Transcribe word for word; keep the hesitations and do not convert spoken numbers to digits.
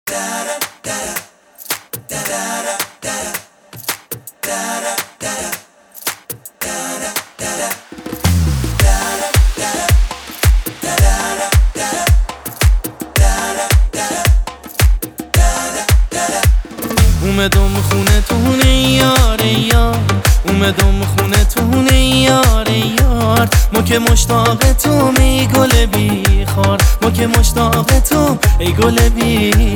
اومدم خونه تونه یار یار، اومدم خونه تونه یار یار. ما که مشتاق تو ای گل بی خار، ما که مشتاق تو ای گل بی